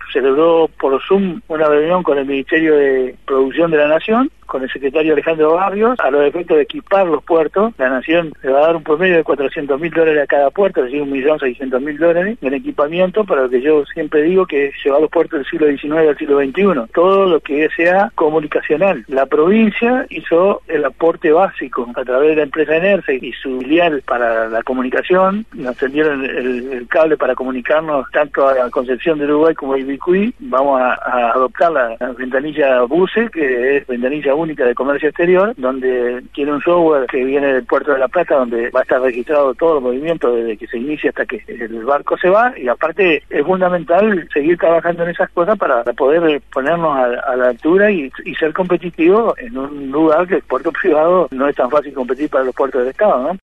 celebró por Zoom una reunión con el Ministerio de Producción de la Nación, con el secretario Alejandro Barrios, a los efectos de equipar los puertos. La Nación le va a dar un promedio de $400.000 a cada puerto, es decir, $1.600.000 en equipamiento, para lo que yo siempre digo que es llevar los puertos del siglo XIX al siglo XXI. Todo lo que sea comunicacional. La provincia hizo el aporte básico a través de la empresa Enerce y su filial para la comunicación. Nos tendieron el cable para comunicarnos tanto a Concepción del Uruguay como a Ibicuí. Vamos a adoptar la ventanilla BUSE, que es ventanilla única de comercio exterior, donde tiene un software que viene del Puerto de la Plata, donde va a estar registrado todo el movimiento desde que se inicia hasta que el barco se va, y aparte es fundamental seguir trabajando en esas cosas para poder ponernos a la altura y ser competitivos en un lugar que el puerto privado no es tan fácil competir para los puertos del Estado, ¿no?